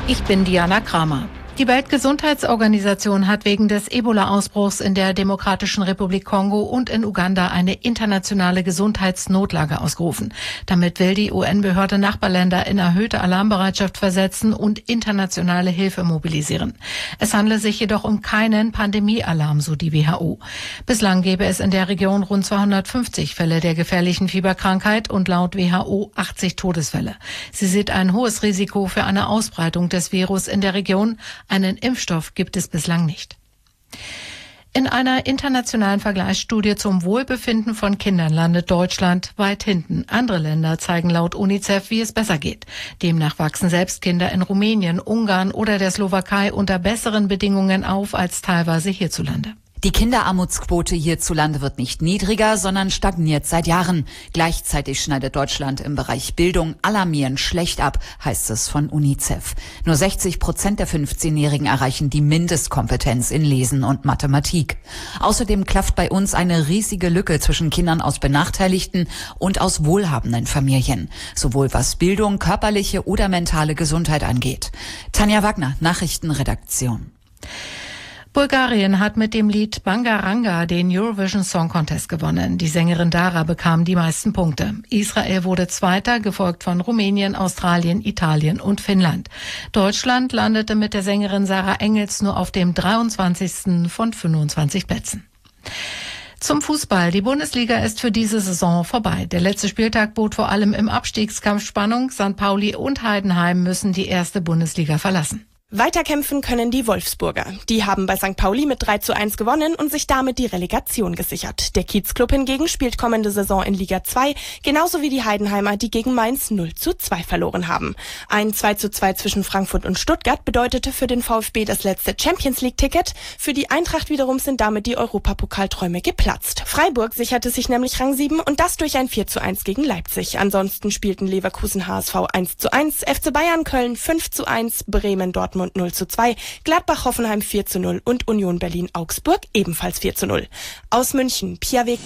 Ich bin Diana Kramer. Die Weltgesundheitsorganisation hat wegen des Ebola-Ausbruchs in der Demokratischen Republik Kongo und in Uganda eine internationale Gesundheitsnotlage ausgerufen. Damit will die UN-Behörde Nachbarländer in erhöhte Alarmbereitschaft versetzen und internationale Hilfe mobilisieren. Es handle sich jedoch um keinen Pandemiealarm, so die WHO. Bislang gäbe es in der Region rund 250 Fälle der gefährlichen Fieberkrankheit und laut WHO 80 Todesfälle. Sie sieht ein hohes Risiko für eine Ausbreitung des Virus in der Region. Einen Impfstoff gibt es bislang nicht. In einer internationalen Vergleichsstudie zum Wohlbefinden von Kindern landet Deutschland weit hinten. Andere Länder zeigen laut UNICEF, wie es besser geht. Demnach wachsen selbst Kinder in Rumänien, Ungarn oder der Slowakei unter besseren Bedingungen auf als teilweise hierzulande. Die Kinderarmutsquote hierzulande wird nicht niedriger, sondern stagniert seit Jahren. Gleichzeitig schneidet Deutschland im Bereich Bildung alarmierend schlecht ab, heißt es von UNICEF. Nur 60% der 15-Jährigen erreichen die Mindestkompetenz in Lesen und Mathematik. Außerdem klafft bei uns eine riesige Lücke zwischen Kindern aus benachteiligten und aus wohlhabenden Familien. Sowohl was Bildung, körperliche oder mentale Gesundheit angeht. Tanja Wagner, Nachrichtenredaktion. Bulgarien hat mit dem Lied Bangaranga den Eurovision Song Contest gewonnen. Die Sängerin Dara bekam die meisten Punkte. Israel wurde Zweiter, gefolgt von Rumänien, Australien, Italien und Finnland. Deutschland landete mit der Sängerin Sarah Engels nur auf dem 23. von 25 Plätzen. Zum Fußball. Die Bundesliga ist für diese Saison vorbei. Der letzte Spieltag bot vor allem im Abstiegskampf Spannung. St. Pauli und Heidenheim müssen die erste Bundesliga verlassen. Weiterkämpfen können die Wolfsburger. Die haben bei St. Pauli mit 3:1 gewonnen und sich damit die Relegation gesichert. Der Kiezclub hingegen spielt kommende Saison in Liga 2, genauso wie die Heidenheimer, die gegen Mainz 0:2 verloren haben. Ein 2:2 zwischen Frankfurt und Stuttgart bedeutete für den VfB das letzte Champions-League-Ticket. Für die Eintracht wiederum sind damit die Europapokalträume geplatzt. Freiburg sicherte sich nämlich Rang 7 und das durch ein 4:1 gegen Leipzig. Ansonsten spielten Leverkusen HSV 1:1, FC Bayern Köln 5:1, Bremen Dortmund 0:2, Gladbach Hoffenheim 4:0 und Union Berlin Augsburg ebenfalls 4:0. Aus München, Pia Weg.